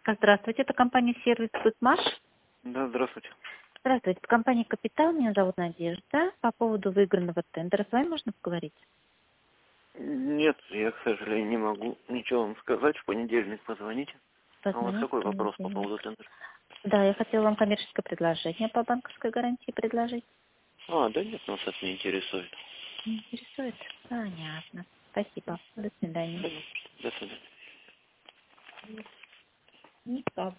Здравствуйте, это компания «Сервис Фудмаш». Да, здравствуйте. Здравствуйте, это компания «Капитал», меня зовут Надежда. По поводу выигранного тендера с вами можно поговорить? Нет, я, к сожалению, не могу ничего вам сказать. В понедельник позвоните. А у вас Позвоните какой в вопрос по понедельник. поводу тендера? Да, я хотела вам коммерческое предложение по банковской гарантии предложить. Да нет, нас это не интересует. Не интересует? Понятно. Спасибо. До свидания. До свидания. Никак.